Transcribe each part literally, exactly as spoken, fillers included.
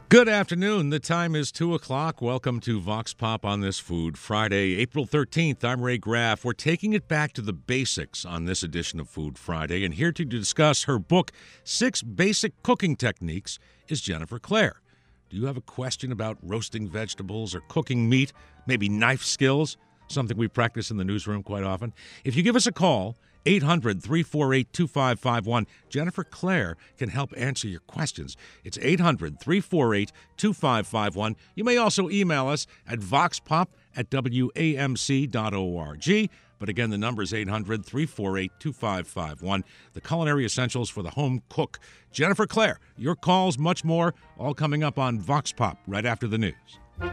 Good afternoon. The time is two o'clock. Welcome to Vox Pop on this Food Friday, April thirteenth. I'm Ray Graff. We're taking it back to the basics on this edition of Food Friday. And here to discuss her book, Six Basic Cooking Techniques, is Jennifer Clare. Do you have a question about roasting vegetables or cooking meat, maybe knife skills, something we practice in the newsroom quite often? If you give us a call, eight hundred, three four eight, two five five one. Jennifer Clare can help answer your questions. It's eight hundred, three four eight, two five five one. You may also email us at voxpop at w a m c dot org. But again, the number is eight hundred, three four eight, two five five one. The culinary essentials for the home cook. Jennifer Clare, your calls, much more, all coming up on Vox Pop right after the news.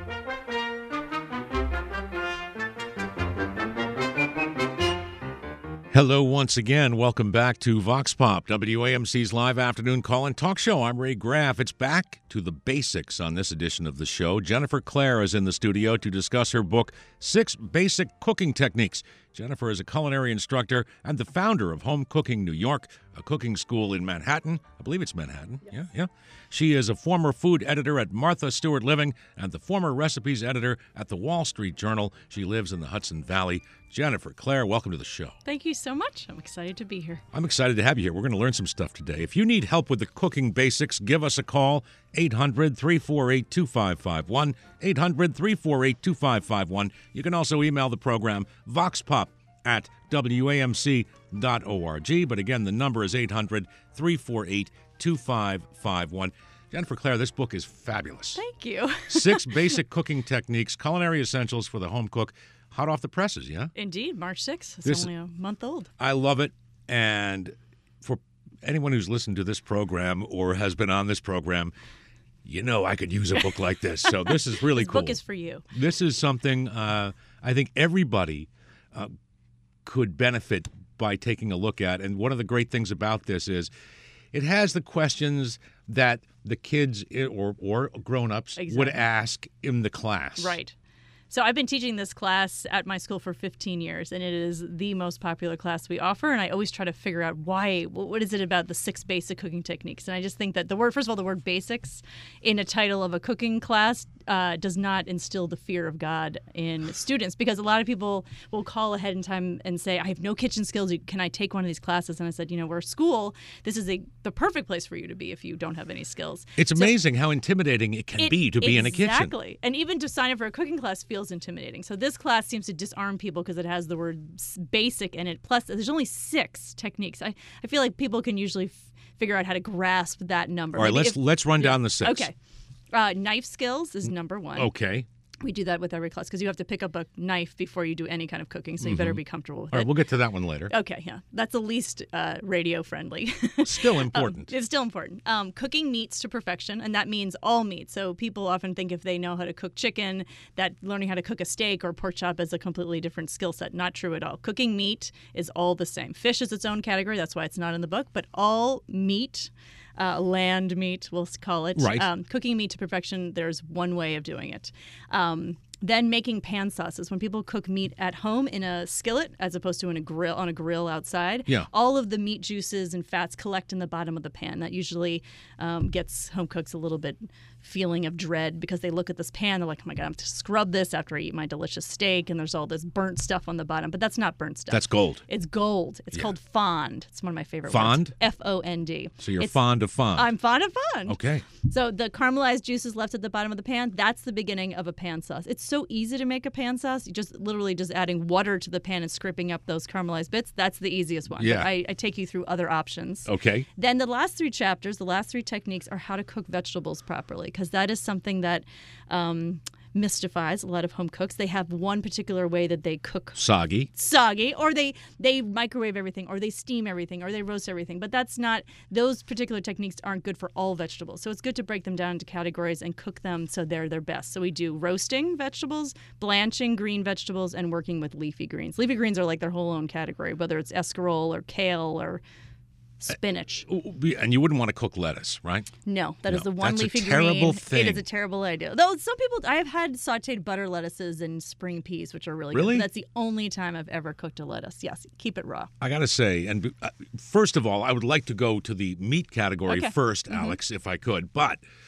Hello once again. Welcome back to Vox Pop, W A M C's live afternoon call and talk show. I'm Ray Graff. It's back to the basics on this edition of the show. Jennifer Clare is in the studio to discuss her book, Six Basic Cooking Techniques. Jennifer is a culinary instructor and the founder of Home Cooking New York, a cooking school in Manhattan. I believe it's Manhattan. Yes. Yeah, yeah. She is a former food editor at Martha Stewart Living and the former recipes editor at the Wall Street Journal. She lives in the Hudson Valley. Jennifer Clare, welcome to the show. Thank you so much. I'm excited to be here. I'm excited to have you here. We're going to learn some stuff today. If you need help with the cooking basics, give us a call, eight hundred, three four eight, two five five one, eight hundred, three four eight, two five five one. You can also email the program, voxpop at w a m c dot org. But again, the number is eight hundred, three four eight, two five five one. Jennifer Clare, this book is fabulous. Thank you. Six Basic Cooking Techniques, Culinary Essentials for the Home Cook. Hot off the presses, yeah? Indeed, March sixth. It's this, only a month old. I love it. And for anyone who's listened to this program or has been on this program, you know I could use a book like this. So this is really this cool. This book is for you. This is something uh, I think everybody uh, could benefit by taking a look at. And one of the great things about this is it has the questions that the kids or, or grown-ups exactly. would ask in the class. Right. So I've been teaching this class at my school for fifteen years, and it is the most popular class we offer. And I always try to figure out why, what is it about the six basic cooking techniques? And I just think that the word, first of all, the word basics in a title of a cooking class uh, does not instill the fear of God in students, because a lot of people will call ahead in time and say, I have no kitchen skills. Can I take one of these classes? And I said, you know, we're a school. This is a, the perfect place for you to be if you don't have any skills. It's so amazing how intimidating it can it, be to be exactly. in a kitchen. Exactly. And even to sign up for a cooking class feels intimidating. So this class seems to disarm people because it has the word basic in it. Plus, there's only six techniques. I, I feel like people can usually f- figure out how to grasp that number. All right, Maybe let's if, let's run yeah. down the six. Okay. Uh, knife skills is number one. Okay. We do that with every class because you have to pick up a knife before you do any kind of cooking, so you mm-hmm. better be comfortable with All right, it. We'll get to that one later. Okay, yeah. That's the least uh, radio-friendly. Still important. um, it's still important. Um, cooking meats to perfection, and that means all meat. So people often think if they know how to cook chicken, that learning how to cook a steak or pork chop is a completely different skill set. Not true at all. Cooking meat is all the same. Fish is its own category. That's why it's not in the book. But all meat... Uh, land meat, we'll call it. Right. Um, cooking meat to perfection, there's one way of doing it. Um, then making pan sauces. When people cook meat at home in a skillet as opposed to in a grill on a grill outside, yeah. all of the meat juices and fats collect in the bottom of the pan. That usually um, gets home cooks a little bit feeling of dread because they look at this pan, they're like, oh my God, I'm to scrub this after I eat my delicious steak, and there's all this burnt stuff on the bottom. But that's not burnt stuff. That's gold. It's gold. It's yeah. called fond. It's one of my favorite fond? words. F O N D. So you're it's, fond of fond. I'm fond of fond. Okay. So the caramelized juices left at the bottom of the pan, that's the beginning of a pan sauce. It's so easy to make a pan sauce. You just literally just adding water to the pan and scraping up those caramelized bits. That's the easiest one. Yeah. But I, I take you through other options. Okay. Then the last three chapters, the last three techniques are how to cook vegetables properly, because that is something that um, mystifies a lot of home cooks. They have one particular way that they cook soggy, soggy, or they they microwave everything, or they steam everything, or they roast everything. But that's not; those particular techniques aren't good for all vegetables. So it's good to break them down into categories and cook them so they're their best. So we do roasting vegetables, blanching green vegetables, and working with leafy greens. Leafy greens are like their whole own category, whether it's escarole or kale or spinach. And you wouldn't want to cook lettuce, right? No, that no, is the one that's leafy a terrible green. thing. It is a terrible idea. Though some people, I have had sautéed butter lettuces and spring peas, which are really, really? good. But that's the only time I've ever cooked a lettuce. Yes, keep it raw. I got to say, and uh, first of all, I would like to go to the meat category okay. first, mm-hmm. Alex, if I could. But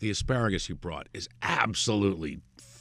the asparagus you brought is absolutely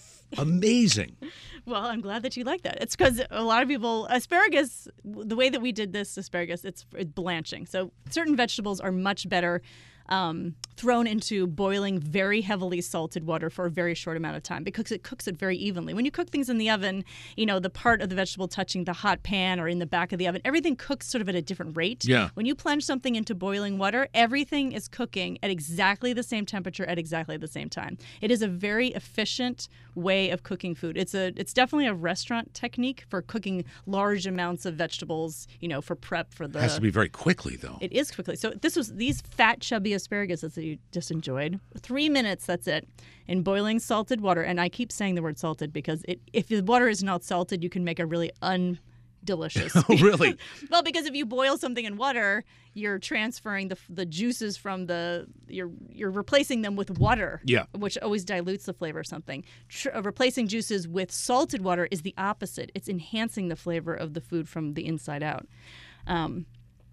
amazing. Well, I'm glad that you like that. It's because a lot of people, asparagus, the way that we did this asparagus, it's, it's blanching. So certain vegetables are much better um, thrown into boiling very heavily salted water for a very short amount of time because it cooks it very evenly. When you cook things in the oven, you know, the part of the vegetable touching the hot pan or in the back of the oven, everything cooks sort of at a different rate. Yeah. When you plunge something into boiling water, everything is cooking at exactly the same temperature at exactly the same time. It is a very efficient way of cooking food. It's a it's definitely a restaurant technique for cooking large amounts of vegetables, you know, for prep for the It has to be very quickly, though. It is quickly. So this was these fat, chubby asparagus that you just enjoyed. Three minutes, that's it, in boiling salted water. And I keep saying the word salted because it, if the water is not salted, you can make a really undelicious. Oh, really? Well, because if you boil something in water, you're transferring the the juices from the you're you're replacing them with water. Yeah. Which always dilutes the flavor of something. Tr- uh, replacing juices with salted water is the opposite. It's enhancing the flavor of the food from the inside out. Um,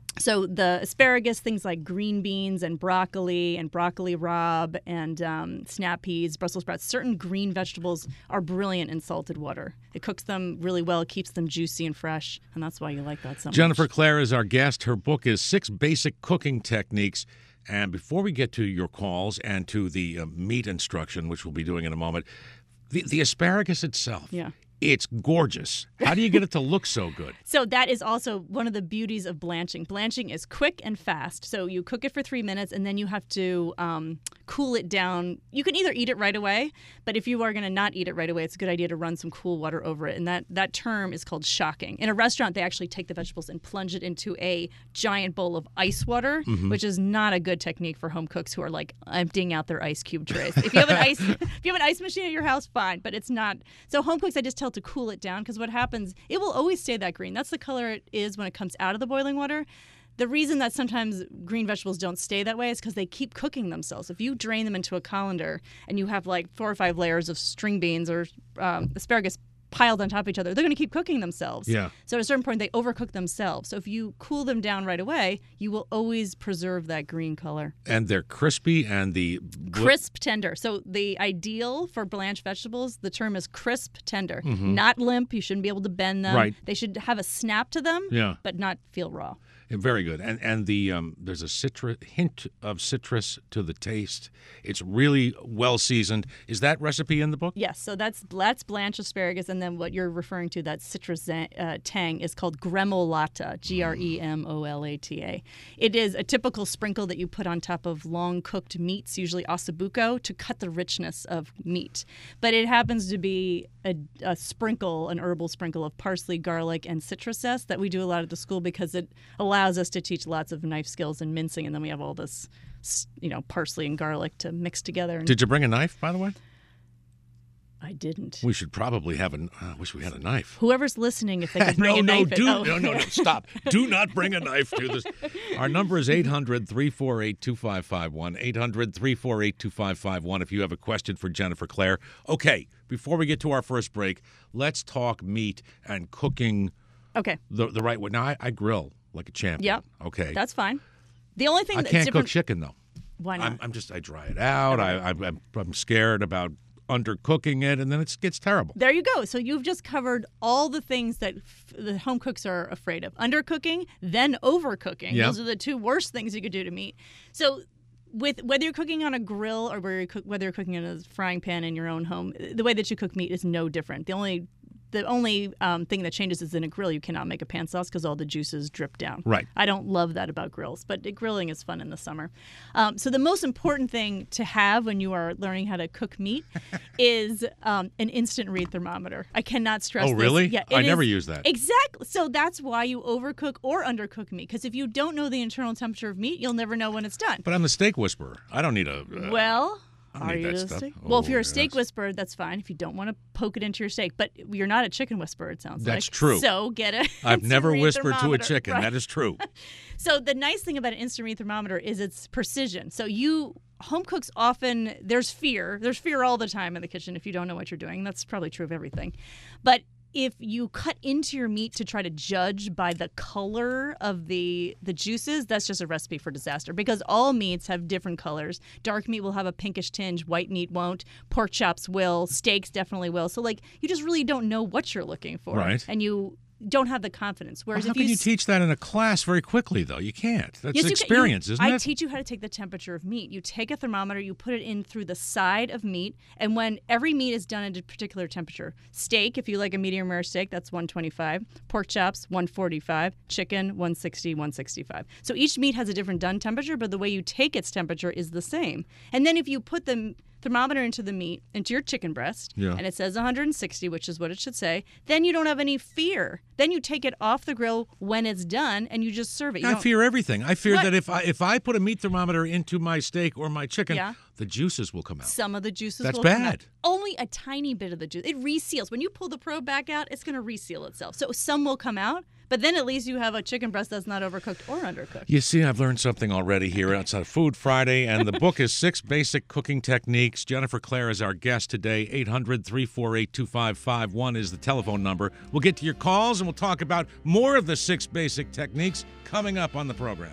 So the asparagus, things like green beans and broccoli and broccoli rabe and um, snap peas, Brussels sprouts, certain green vegetables are brilliant in salted water. It cooks them really well, it keeps them juicy and fresh, and that's why you like that so much. Jennifer Clare is our guest. Her book is Six Basic Cooking Techniques. And before we get to your calls and to the uh, meat instruction, which we'll be doing in a moment, the, the asparagus itself. Yeah. It's gorgeous. How do you get it to look so good? So that is also one of the beauties of blanching. Blanching is quick and fast. So you cook it for three minutes, and then you have to um, cool it down. You can either eat it right away, but if you are going to not eat it right away, it's a good idea to run some cool water over it. And that, that term is called shocking. In a restaurant, they actually take the vegetables and plunge it into a giant bowl of ice water, mm-hmm. which is not a good technique for home cooks who are like emptying out their ice cube trays. If you have an ice, if you have an ice machine at your house, fine, but it's not. So home cooks, I just tell to cool it down because what happens, it will always stay that green. That's the color it is when it comes out of the boiling water. The reason that sometimes green vegetables don't stay that way is because they keep cooking themselves. If you drain them into a colander and you have like four or five layers of string beans or um, asparagus piled on top of each other, they're going to keep cooking themselves. Yeah. So at a certain point, they overcook themselves. So if you cool them down right away, you will always preserve that green color. And they're crispy and the... Crisp, tender. So the ideal for blanched vegetables, the term is crisp, tender. Mm-hmm. Not limp. You shouldn't be able to bend them. Right. They should have a snap to them, Yeah. but not feel raw. Very good. And and the um, there's a citrus hint of citrus to the taste. It's really well seasoned. Is that recipe in the book? Yes. So that's that's blanched asparagus, and then what you're referring to, that citrus uh, tang, is called gremolata, G R E M O L A T A. It is a typical sprinkle that you put on top of long cooked meats, usually ossobuco, to cut the richness of meat. But it happens to be a, a sprinkle, an herbal sprinkle of parsley, garlic, and citrus zest that we do a lot at the school because it allows us to teach lots of knife skills and mincing, and then we have all this, you know, parsley and garlic to mix together. And Did you bring a knife, by the way? I didn't. We should probably have a. I wish we had a knife. Whoever's listening, if they could bring no, a no, knife. do, in, oh. no, no, no, stop. Do not bring a knife to this. Our number is eight hundred, three four eight, two five five one, eight hundred, three four eight, two five five one if you have a question for Jennifer Clare. Okay, before we get to our first break, let's talk meat and cooking Okay. the, the right way. Now, I, I grill like a champion. Yep. Okay. That's fine. The only thing I that's can't different. cook chicken, though. Why not? I'm, I'm just, I dry it out. I, I, I'm, I'm scared about undercooking it, and then it gets terrible. There you go. So you've just covered all the things that f- the home cooks are afraid of. Undercooking, then overcooking. Yep. Those are the two worst things you could do to meat. So with whether you're cooking on a grill or whether you're, cook, whether you're cooking in a frying pan in your own home, the way that you cook meat is no different. The only The only um, thing that changes is in a grill, you cannot make a pan sauce because all the juices drip down. Right. I don't love that about grills, but grilling is fun in the summer. Um, so the most important thing to have when you are learning how to cook meat is um, an instant read thermometer. I cannot stress Oh, this. really? Yeah, I it never is- use that. Exactly. So that's why you overcook or undercook meat, because if you don't know the internal temperature of meat, you'll never know when it's done. But I'm the steak whisperer. I don't need a... Uh, Well... I don't Are need you that a stuff. steak? Oh, well, if you're a steak yes. whisperer, that's fine. If you don't want to poke it into your steak, but you're not a chicken whisperer, it sounds like. That's true. So get it. I've never whispered to a thermometer. chicken. Right. That is true. So the nice thing about an instant read thermometer is its precision. So you home cooks often, there's fear. There's fear all the time in the kitchen if you don't know what you're doing. That's probably true of everything. But if you cut into your meat to try to judge by the color of the the juices, that's just a recipe for disaster, because all meats have different colors. Dark meat will have a pinkish tinge, white meat won't, pork chops will, steaks definitely will. So like you just really don't know what you're looking for. Right. And you don't have the confidence. Whereas Well, how if can you you s- teach that in a class very quickly, though? You can't. That's Yes, you can- experience, you- isn't I it? teach you how to take the temperature of meat. You take a thermometer, you put it in through the side of meat, and when every meat is done at a particular temperature. Steak, if you like a medium rare steak, that's one twenty-five. Pork chops, one forty-five. Chicken, one sixty, one sixty-five. So each meat has a different done temperature, but the way you take its temperature is the same. And then if you put the thermometer into the meat, into your chicken breast, Yeah. and it says one hundred sixty, which is what it should say, then you don't have any fear. Then you take it off the grill when it's done, and you just serve it. You I don't- fear everything. I fear What? that if I if I put a meat thermometer into my steak or my chicken, Yeah. the juices will come out. Some of the juices That's will come out. bad. Only a tiny bit of the juice. It reseals. When you pull the probe back out, it's going to reseal itself. So some will come out, but then at least you have a chicken breast that's not overcooked or undercooked. You see, I've learned something already here outside Food Friday, and the book is Six Basic Cooking Techniques. Jennifer Clare is our guest today. eight hundred, three four eight, two five five one is the telephone number. We'll get to your calls, and we'll talk about more of the six basic techniques coming up on the program.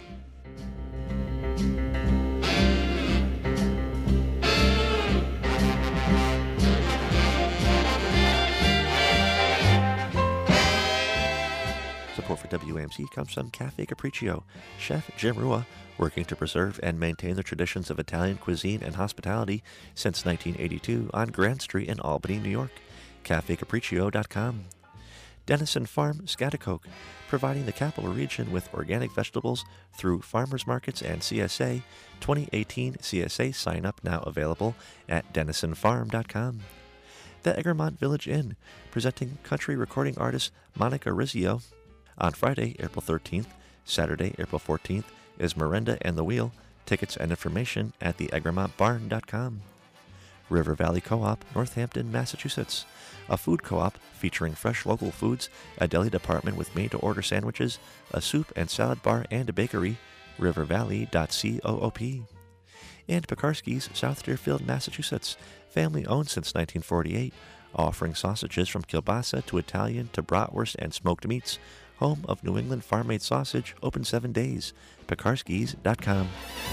Support for W A M C comes from Cafe Capriccio. Chef Jim Rua, working to preserve and maintain the traditions of Italian cuisine and hospitality since nineteen eighty-two on Grand Street in Albany, New York. cafe capriccio dot com. Denison Farm Scotticoke, providing the capital region with organic vegetables through farmers markets and C S A. twenty eighteen C S A sign-up now available at denison farm dot com. The Egremont Village Inn, presenting country recording artist Monica Rizzio. On Friday, April thirteenth, Saturday, April fourteenth, is Miranda and the Wheel. Tickets and information at the egremont barn dot com. River Valley Co-op, Northampton, Massachusetts. A food co-op featuring fresh local foods, a deli department with made-to-order sandwiches, a soup and salad bar, and a bakery. river valley dot coop. And Pekarski's, South Deerfield, Massachusetts. Family-owned since nineteen forty-eight, offering sausages from kielbasa to Italian to bratwurst and smoked meats. Home of New England farm-made sausage, open seven days. pekarskis dot com.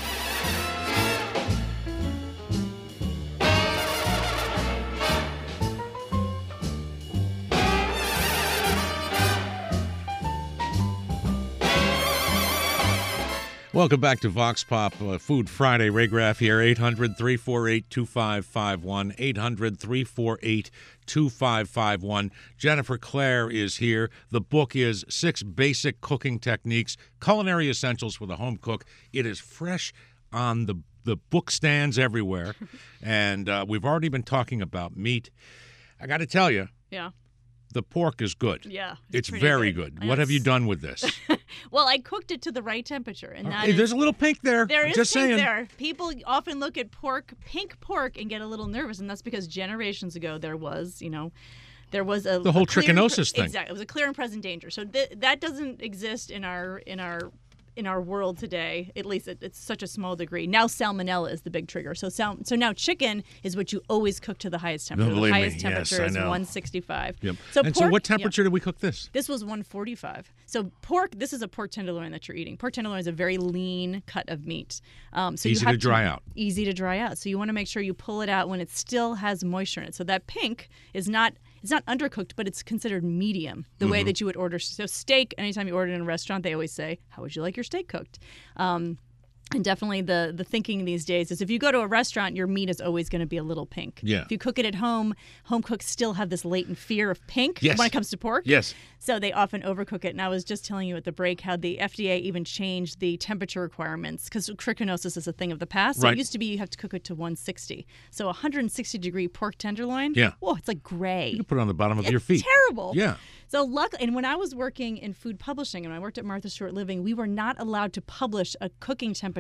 Welcome back to Vox Pop uh, Food Friday. Ray Graff here, eight hundred, three four eight, two five five one, eight hundred, three four eight, two five five one. Jennifer Clare is here. The book is Six Basic Cooking Techniques, Culinary Essentials for the Home Cook. It is fresh on the, the book stands everywhere, and uh, we've already been talking about meat. I got to tell you, Yeah. the pork is good. Yeah. It's pretty very good. I What know have you it's- done with this? Well, I cooked it to the right temperature, and that Hey, is- there's a little pink there. There I'm is just pink saying. there. People often look at pork, pink pork, and get a little nervous, and that's because generations ago there was, you know, there was a The whole a clear and trichinosis thing. Exactly, it was a clear and present danger. So th- that doesn't exist in our in our in our world today. At least it, it's such a small degree. Now salmonella is the big trigger. So sal- so now chicken is what you always cook to the highest temperature. Don't The believe me. highest Yes, temperature I is know. one sixty-five. Yep. So and pork, so what yeah. temperature did we cook this? This was one forty-five. So pork, this is a pork tenderloin that you're eating. Pork tenderloin is a very lean cut of meat. Um, so Easy you have to dry out. Easy to dry out. So you want to make sure you pull it out when it still has moisture in it. So that pink is not it's not undercooked, but it's considered medium, the Mm-hmm. way that you would order. So steak, anytime you order it in a restaurant, they always say, how would you like your steak cooked? Um, And definitely the the thinking these days is if you go to a restaurant, your meat is always going to be a little pink. Yeah. If you cook it at home, home cooks still have this latent fear of pink Yes. when it comes to pork. Yes. So they often overcook it. And I was just telling you at the break how the F D A even changed the temperature requirements because trichinosis is a thing of the past. So Right. it used to be you have to cook it to one sixty. So one hundred sixty degree pork tenderloin. Yeah. Whoa, it's like gray. You can put it on the bottom of It's your feet. terrible. Yeah. So luck, and when I was working in food publishing and I worked at Martha Stewart Living, we were not allowed to publish a cooking temperature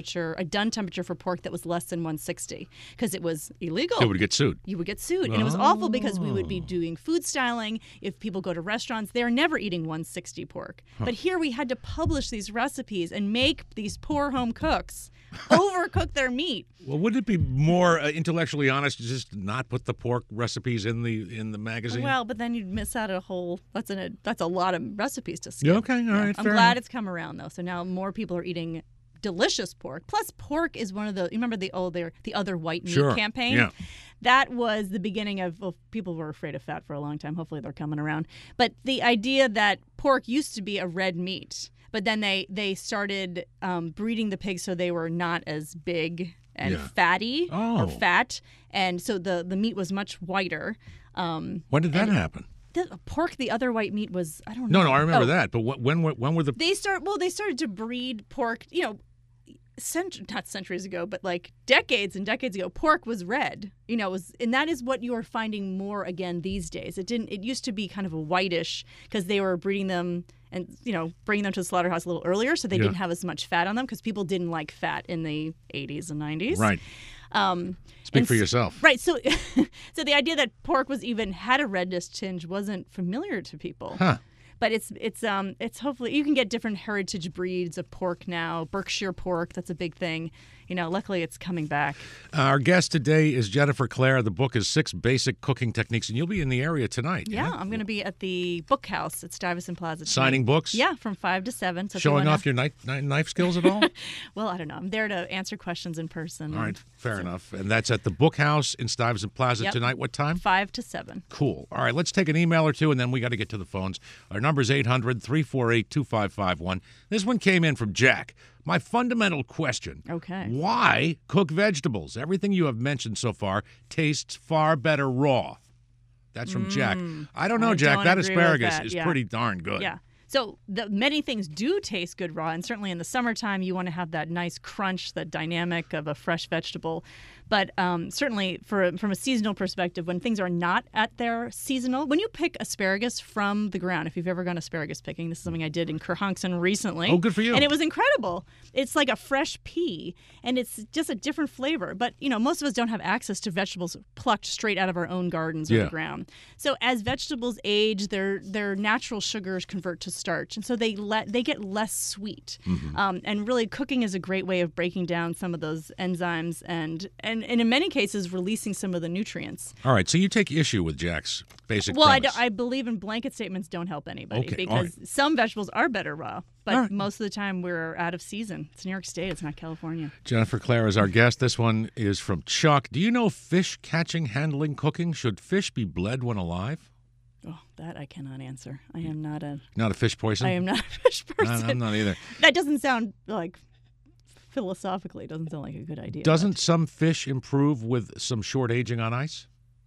temperature, a done temperature for pork that was less than one sixty because it was illegal. They would get sued. You would get sued. And it was awful because we would be doing food styling. If people go to restaurants, they're never eating one sixty pork. Huh. But here we had to publish these recipes and make these poor home cooks overcook their meat. Well, wouldn't it be more uh, intellectually honest to just not put the pork recipes in the in the magazine? Well, but then you'd miss out a whole. That's a that's a lot of recipes to skip. Yeah, okay, all right. Yeah. I'm fair glad enough. it's come around though. So now more people are eating delicious pork. Plus, pork is one of the. You remember the oh, the the other white meat sure. campaign? Yeah. That was the beginning of. Well, people were afraid of fat for a long time. Hopefully, they're coming around. But the idea that pork used to be a red meat. But then they, they started um, breeding the pigs so they were not as big and yeah. fatty oh. or fat. And so the, the meat was much whiter. Um, when did that happen? The pork, the other white meat was, I don't know. No, no, I remember oh. that. But when, when, when were the... They start. Well, they started to breed pork, you know, cent- not centuries ago, but like decades and decades ago. Pork was red, you know, it was, and that is what you are finding more again these days. It didn't, it used to be kind of a whitish because they were breeding them and, you know, bringing them to the slaughterhouse a little earlier so they yeah. didn't have as much fat on them because people didn't like fat in the eighties and nineties. Right. Um, Speak for yourself. Right. So so the idea that pork was even had a redness tinge wasn't familiar to people. Huh. But it's it's um it's hopefully you can get different heritage breeds of pork now. Berkshire pork, that's a big thing. You know, luckily it's coming back. Our guest today is Jennifer Clare. The book is Six Basic Cooking Techniques, and you'll be in the area tonight. Yeah, yeah? I'm going to be at the Book House at Stuyvesant Plaza tonight. Signing books? Yeah, from five to seven. So showing wanna... off your knife, knife skills at all? Well, I don't know. I'm there to answer questions in person. All right, fair so... enough. And that's at the Book House in Stuyvesant Plaza yep. tonight. What time? five to seven. Cool. All right, let's take an email or two, and then we got to get to the phones. Our number is eight hundred, three four eight, two five five one. This one came in from Jack. My fundamental question. Okay. Why cook vegetables? Everything you have mentioned so far tastes far better raw. That's from mm, Jack. I don't know, I Jack. Don't that asparagus that. is yeah. pretty darn good. Yeah. So the, many things do taste good raw, and certainly in the summertime you want to have that nice crunch, that dynamic of a fresh vegetable. But um, certainly for, from a seasonal perspective, when things are not at their seasonal, when you pick asparagus from the ground, if you've ever gone asparagus picking, this is something I did in Kerhonkson recently. Oh, good for you. And it was incredible. It's like a fresh pea, and it's just a different flavor. But, you know, most of us don't have access to vegetables plucked straight out of our own gardens or yeah. the ground. So as vegetables age, their their natural sugars convert to starch, and so they let they get less sweet. Mm-hmm. Um, and really, cooking is a great way of breaking down some of those enzymes and and, and in many cases releasing some of the nutrients. All right, so you take issue with Jack's basic well, premise. I, I believe in blanket statements don't help anybody okay. because right. some vegetables are better raw, but right. most of the time we're out of season. It's New York State, it's not California. Jennifer Clare is our guest. This one is from Chuck. Do you know fish catching, handling, cooking? Should fish be bled when alive? Oh, that I cannot answer. I am not a... Not a fish person? I am not a fish person. No, I'm not either. That doesn't sound like... Philosophically, it doesn't sound like a good idea. Doesn't but... some fish improve with some short aging on ice?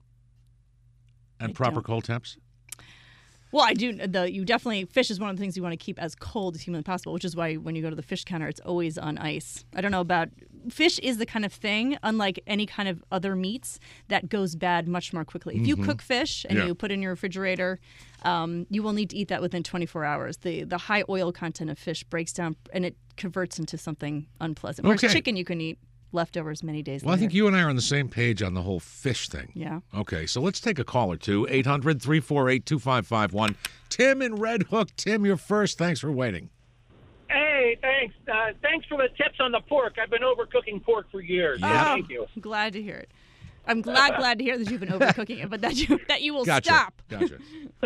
And I proper don't. cold temps? Well, I do. The, you definitely, fish is one of the things you want to keep as cold as humanly possible, which is why when you go to the fish counter, it's always on ice. I don't know about, fish is the kind of thing, unlike any kind of other meats, that goes bad much more quickly. If you mm-hmm. cook fish and yeah. you put it in your refrigerator, um, you will need to eat that within twenty-four hours. The the high oil content of fish breaks down and it converts into something unpleasant. Whereas okay. chicken, you can eat leftovers many days well, later. I think you and I are on the same page on the whole fish thing. Yeah. Okay, so let's take a call or two. eight hundred, three four eight, two five five one. Tim in Red Hook. Tim, you're first. Thanks for waiting. Hey, thanks. Uh, thanks for the tips on the pork. I've been overcooking pork for years. Yeah. Oh, thank you. I'm glad to hear it. I'm glad, glad to hear that you've been overcooking it, but that you that you will gotcha. stop. Gotcha.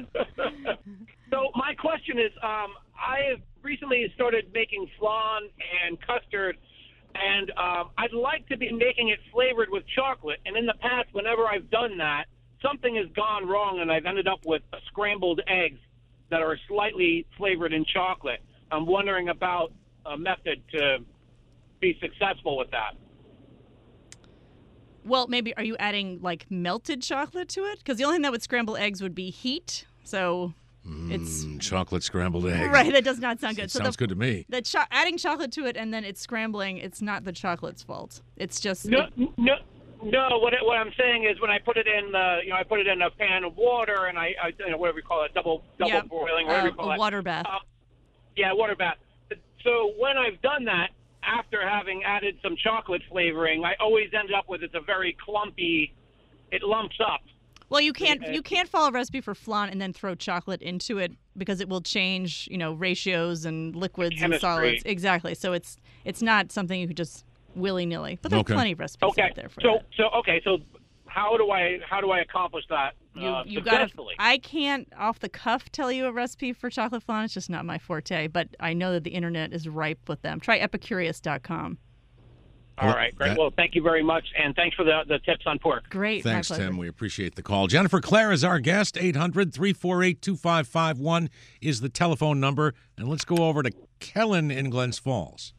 So my question is, um, I have recently started making flan and custard, and um, I'd like to be making it flavored with chocolate. And in the past, whenever I've done that, something has gone wrong, and I've ended up with scrambled eggs that are slightly flavored in chocolate. I'm wondering about a method to be successful with that. Well, maybe are you adding like melted chocolate to it? Because the only thing that would scramble eggs would be heat. So mm, it's chocolate scrambled eggs. Right. That does not sound good. It so sounds the, good to me. The cho- adding chocolate to it and then it's scrambling. It's not the chocolate's fault. It's just no, it, no. No, what it, what I'm saying is when I put it in, uh, you know, I put it in a pan of water and I, I you know, whatever you call it, double double yeah, boiling, whatever uh, you call a it. water bath. Uh, yeah, water bath. So when I've done that, after having added some chocolate flavoring, I always end up with it's a very clumpy. It lumps up. Well, you can't you can't follow a recipe for flan and then throw chocolate into it because it will change, you know, ratios and liquids and Chemistry. solids. Exactly. So it's it's not something you could just willy-nilly. But there's Okay. plenty of recipes Okay. out there for So that. so okay. So how do I how do I accomplish that You uh, you got to. successfully? I can't off the cuff tell you a recipe for chocolate flan. It's just not my forte. But I know that the internet is ripe with them. Try epicurious dot com. All right, great. That- Well, thank you very much, and thanks for the the tips on pork. Great. Thanks, my pleasure. Tim. We appreciate the call. Jennifer Clare is our guest. eight hundred, three four eight, two five five one is the telephone number. And let's go over to Kellen in Glens Falls.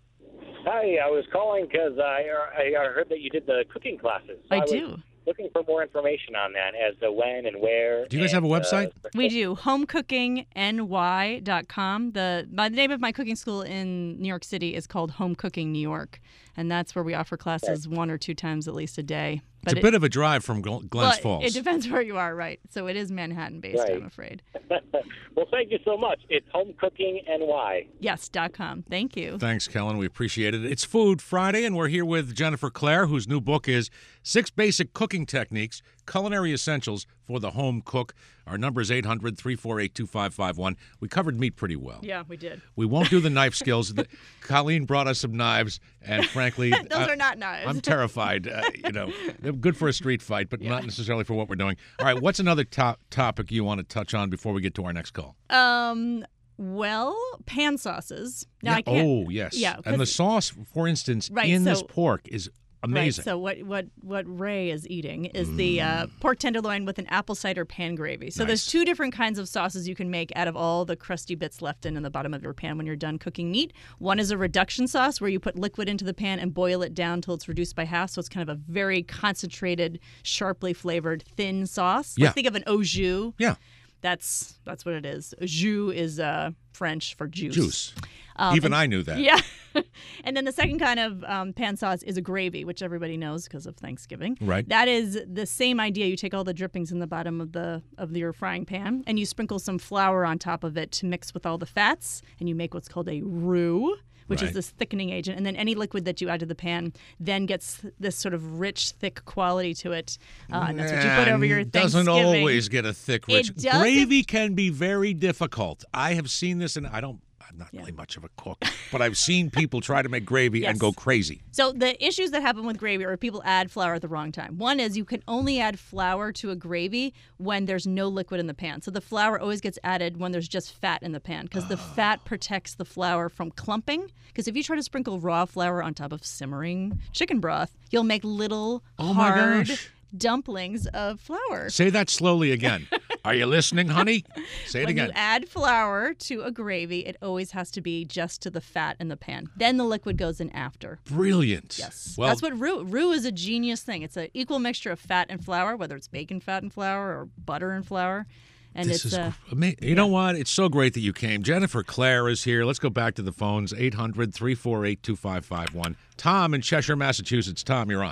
Hi, I was calling because I, I heard that you did the cooking classes. I was do. looking for more information on that as to when and where. Do you guys and, have a website? Uh, We do. home cooking N Y dot com. The, my, the name of my cooking school in New York City is called Home Cooking New York. And that's where we offer classes one or two times at least a day. It's a it- bit of a drive from Gl- Glens well, Falls. It depends where you are, right? So it is Manhattan-based, Right. I'm afraid. well, thank you so much. It's Home Cooking N Y. Yes, dot com. Thank you. Thanks, Kellen. We appreciate it. It's Food Friday, and we're here with Jennifer Clare, whose new book is Six Basic Cooking Techniques, Culinary Essentials for the Home Cook. Our number is eight hundred, three four eight, two five five one. We covered meat pretty well. Yeah, we did. We won't do the knife skills. The- Colleen brought us some knives, and frankly, Those I- are not knives. I'm terrified. Uh, you know, they're good for a street fight, but not necessarily for what we're doing. All right, what's another top topic you want to touch on before we get to our next call? Um, well, pan sauces. Now, Yeah, I can't. oh, yes. yeah, and the 'cause- sauce, for instance, Right, in this so- pork is amazing. Right. So what what what Ray is eating is the uh, pork tenderloin with an apple cider pan gravy. So there's Nice. two different kinds of sauces you can make out of all the crusty bits left in in the bottom of your pan when you're done cooking meat. One is a reduction sauce where you put liquid into the pan and boil it down till it's reduced by half. So it's kind of a very concentrated, sharply flavored, thin sauce. Like Yeah. think of an au jus. yeah, That's that's what it is. Jus is uh, French for juice. juice. Um, Even and- I knew that. Yeah. And then the second kind of um, pan sauce is a gravy, which everybody knows because of Thanksgiving. Right. That is the same idea. You take all the drippings in the bottom of the of your frying pan, and you sprinkle some flour on top of it to mix with all the fats, and you make what's called a roux, which Right. is this thickening agent. And then any liquid that you add to the pan then gets this sort of rich, thick quality to it. Uh, and that's what you put over your And Thanksgiving. doesn't always get a thick, rich. It doesn't- Gravy can be very difficult. I have seen this, and I don't. I'm not really much of a cook, but I've seen people try to make gravy and Yes. go crazy. So the issues that happen with gravy are people add flour at the wrong time. One is you can only add flour to a gravy when there's no liquid in the pan. So the flour always gets added when there's just fat in the pan because the fat protects the flour from clumping. Because if you try to sprinkle raw flour on top of simmering chicken broth, you'll make little Oh my hard gosh. dumplings of flour. Say that slowly again. Are you listening, honey? Say it When again. you add flour to a gravy, it always has to be just to the fat in the pan. Then the liquid goes in after. Brilliant. Yes. Well, That's what roux. Roux is a genius thing. It's an equal mixture of fat and flour, whether it's bacon fat and flour or butter and flour. And this it's is uh, amazing. You know what? It's so great that you came. Jennifer Clare is here. Let's go back to the phones. eight hundred, three four eight, two five five one. Tom in Cheshire, Massachusetts. Tom, you're on.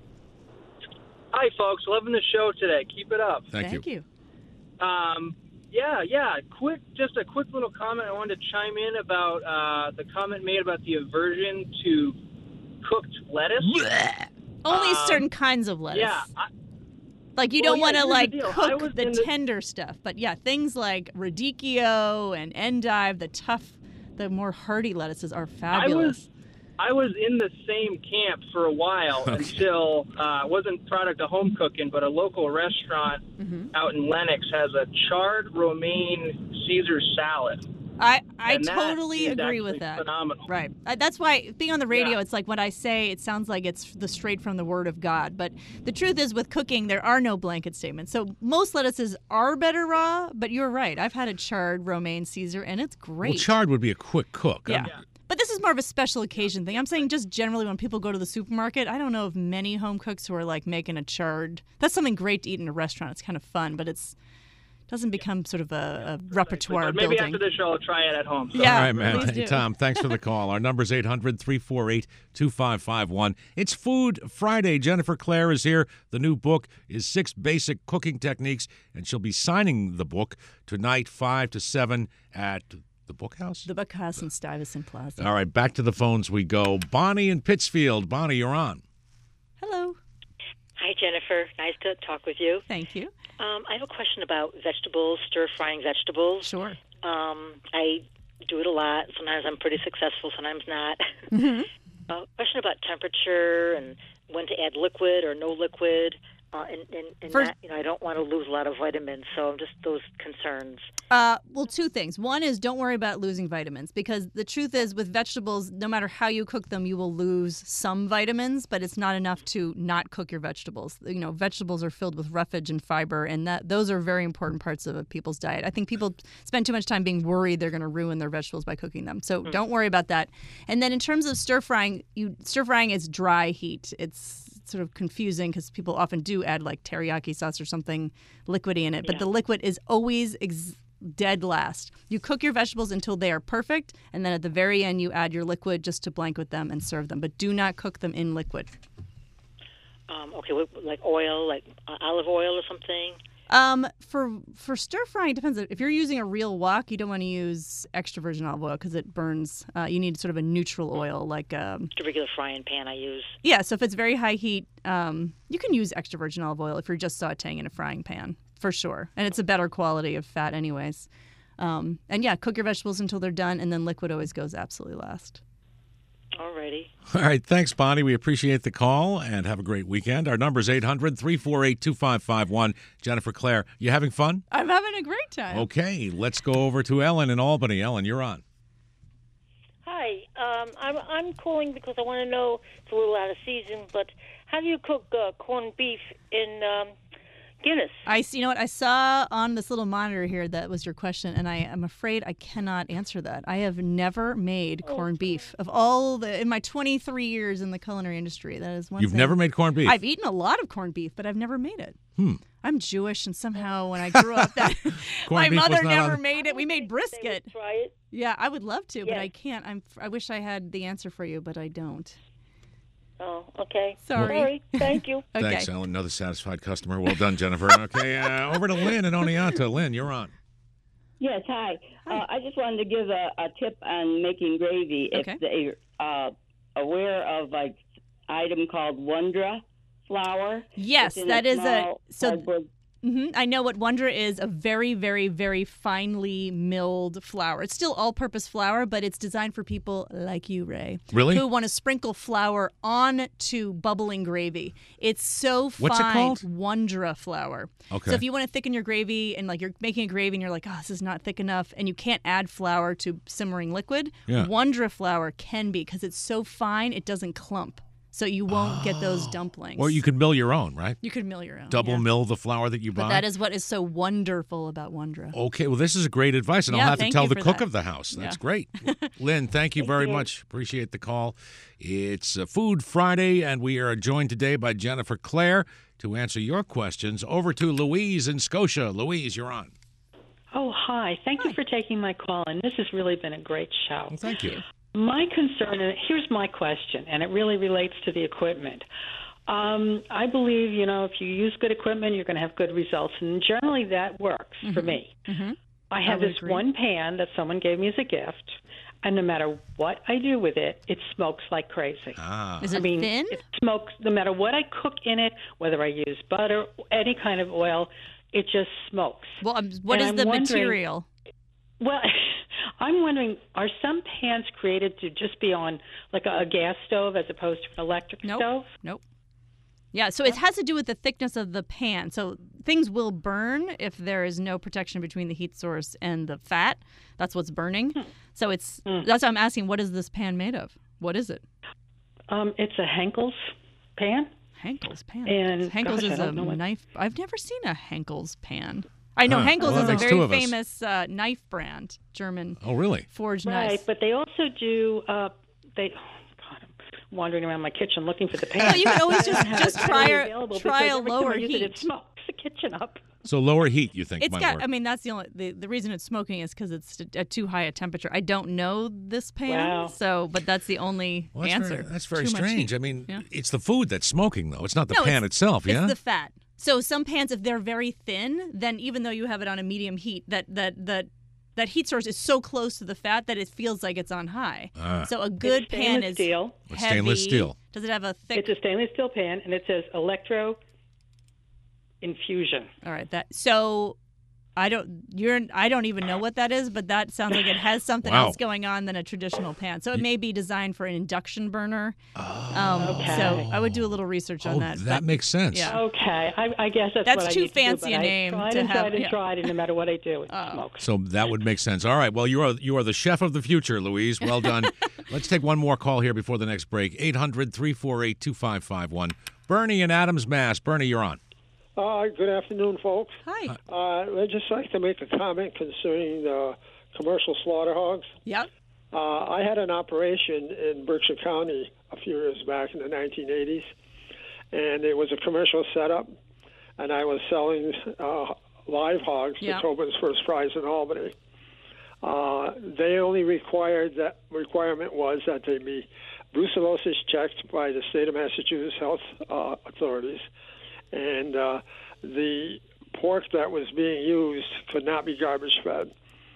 Hi, folks. Loving the show today. Keep it up. Thank, thank you. you. Um, yeah, yeah. Quick, just a quick little comment. I wanted to chime in about uh, the comment made about the aversion to cooked lettuce. Only Um, certain kinds of lettuce. Yeah, I, Like you Well, don't yeah, want to here's the like deal. I cook was the in the- tender stuff, but yeah, things like radicchio and endive, the tough, the more hardy lettuces are I fabulous. was I was in the same camp for a while Okay. until uh, it wasn't product of home cooking, but a local restaurant Mm-hmm. out in Lenox has a charred romaine Caesar salad. I I And that totally is agree actually with that. Phenomenal. Right. Uh, That's why being on the radio, Yeah. it's like when I say it sounds like it's the straight from the word of God. But the truth is, with cooking, there are no blanket statements. So most lettuces are better raw, but you're right. I've had a charred romaine Caesar, and it's great. Well, chard would be a quick cook. Yeah. I'm- But this is more of a special occasion thing. I'm saying just generally when people go to the supermarket, I don't know of many home cooks who are like making a charred. That's something great to eat in a restaurant. It's kind of fun, but it's doesn't become sort of a, a repertoire But maybe building. after this show, I'll try it at home. So. Yeah, All right, man. please Hey, do. Tom, thanks for the call. Our number's eight hundred, three four eight, two five five one. It's Food Friday. Jennifer Clare is here. The new book is Six Basic Cooking Techniques, and she'll be signing the book tonight, five to seven at The Book House? The Book House in Stuyvesant Plaza. All right, back to the phones we go. Bonnie in Pittsfield. Bonnie, you're on. Hello. Hi, Jennifer. Nice to talk with you. Thank you. Um, I have a question about vegetables, stir-frying vegetables. Sure. Um, I do it a lot. Sometimes I'm pretty successful, sometimes not. Mm-hmm. A question about temperature and when to add liquid or no liquid. Uh, and and, and First, that, you know, I don't want to lose a lot of vitamins, so just those concerns. Uh, well, two things. One is don't worry about losing vitamins, because the truth is with vegetables, no matter how you cook them, you will lose some vitamins, but it's not enough to not cook your vegetables. You know, vegetables are filled with roughage and fiber, and that those are very important parts of a people's diet. I think people spend too much time being worried they're going to ruin their vegetables by cooking them. So mm. don't worry about that. And then in terms of stir frying, you stir frying is dry heat. It's sort of confusing because people often do add like teriyaki sauce or something liquidy in it, but yeah. the liquid is always ex- dead last. You cook your vegetables until they are perfect, and then at the very end you add your liquid just to blanket them and serve them, but do not cook them in liquid. Um, okay, like oil, like uh, olive oil or something? Um, for for stir frying, it depends. If you're using a real wok, you don't want to use extra virgin olive oil because it burns. Uh, you need sort of a neutral oil, like um, the regular frying pan I use. Yeah, so if it's very high heat, um, you can use extra virgin olive oil if you're just sautéing in a frying pan, for sure. And it's a better quality of fat, anyways. Um, and yeah, cook your vegetables until they're done, and then liquid always goes absolutely last. Alrighty. All right. Thanks, Bonnie. We appreciate the call and have a great weekend. Our number is eight hundred, three four eight, two five five one. Jennifer Claire, you having fun? I'm having a great time. Okay. Let's go over to Ellen in Albany. Ellen, you're on. Hi. Um, I'm, I'm calling because I want to know, it's a little out of season, but how do you cook uh, corned beef in um, Guinness? I see. You know what? I saw on this little monitor here that was your question, and I am afraid I cannot answer that. I have never made corned beef. Of all the in my twenty-three years in the culinary industry, that is one. You've thing. never made corned beef? I've eaten a lot of corned beef, but I've never made it. Hmm. I'm Jewish, and somehow when I grew up, that my beef was mother not never on- made it. We made brisket. Try it. Yeah, I would love to, but Yes. I can't. I'm. I wish I had the answer for you, but I don't. Oh, okay. Sorry. Sorry. Thank you. Okay. Thanks, Ellen. Another satisfied customer. Well done, Jennifer. Okay, uh, over to Lynn in Oneonta. Lynn, you're on. Yes, hi. Hi. Uh, I just wanted to give a, a tip on making gravy. Okay. If they're uh, aware of like item called Wondra flour. Yes, It's in that is a small so. cardboard- hmm I know what Wondra is, a very, very, very finely milled flour. It's still all-purpose flour, but it's designed for people like you, Ray. Really? Who want to sprinkle flour onto bubbling gravy. It's so fine. What's it called? Wondra flour. Okay. So if you want to thicken your gravy and like you're making a gravy and you're like, oh, this is not thick enough, and you can't add flour to simmering liquid, Yeah. Wondra flour can be because it's so fine it doesn't clump. So you won't get those dumplings. Or you could mill your own, right? You could mill your own. Double yeah. mill the flour that you buy. But that is what is so wonderful about Wondra. Okay, well, this is a great advice, and Yeah, I'll have to thank tell you the for cook that. of the house. That's Yeah. great. Lynn, thank you very much. Appreciate the call. It's uh, Food Friday, and we are joined today by Jennifer Claire to answer your questions. Over to Louise in Scotia. Louise, you're on. Oh, hi. Thank you for taking my call, and this has really been a great show. Well, thank you. My concern, and here's my question, and it really relates to the equipment. Um, I believe, you know, if you use good equipment, you're going to have good results, and generally that works for me. Mm-hmm. I have I would this agree. one pan that someone gave me as a gift, and no matter what I do with it, it smokes like crazy. Ah. Is it I mean, thin? it smokes no matter what I cook in it, whether I use butter, any kind of oil, it just smokes. Well, um, what And is I'm the wondering- material? Well, I'm wondering, are some pans created to just be on like a, a gas stove as opposed to an electric Nope. stove? Nope. Yeah, so it has to do with the thickness of the pan. So things will burn if there is no protection between the heat source and the fat. That's what's burning. So it's Hmm. that's why I'm asking, what is this pan made of? What is it? Um, it's a Henkel's pan. Henkel's pan. And, Henkel's gosh, I is a don't know what- knife. I've never seen a Henkel's pan. I know Huh. Henkel's Well, is that a makes very two of us. famous uh, knife brand, German Oh, really? forged Right, knives. but they also do, uh, they, oh, God, I'm wandering around my kitchen looking for the pan. Well, you can always I don't just- have just it try readily a- available try because a every time I lower use it, it heat. smokes the kitchen up. So lower heat, you think, It's might got. work. I mean, that's the only the, the reason it's smoking is because it's at too high a temperature. I don't know this pan, Wow. so but that's the only Well, that's answer. Very, that's very Too much strange. heat. I mean, Yeah. it's the food that's smoking, though. It's not the No, pan it's- itself, yeah? It's the fat. So some pans, if they're very thin, then even though you have it on a medium heat, that that that that heat source is so close to the fat that it feels like it's on high. Ah. So a good It's pan stainless is steel. It's heavy. stainless steel. Does it have a thick? It's a stainless steel pan, and it says electro infusion. All right, that so I don't you're I don't even know what that is, but that sounds like it has something Wow. else going on than a traditional pan. So it may be designed for an induction burner. Oh. Um, Okay. So I would do a little research on Oh, that. that but- makes sense. Yeah. Okay, I, I guess that's, That's what I too need to do, fancy but a name I tried to and have- tried and yeah. tried, and no matter what I do, it Oh. smokes. So that would make sense. All right. Well, you are you are the chef of the future, Louise. Well done. Let's take one more call here before the next break. eight hundred, three four eight, two five five one. Bernie in Adams, Mass. Bernie, you're on. Uh, good afternoon, folks. Hi. Uh, I'd just like to make a comment concerning the commercial slaughter hogs. Yep. Uh, I had an operation in Berkshire County a few years back in the nineteen eighties, and it was a commercial setup, and I was selling uh, live hogs Yeah. to Tobin's First Prize in Albany. Uh, they only required that requirement was that they be brucellosis checked by the state of Massachusetts health uh, authorities, and uh, the pork that was being used could not be garbage fed.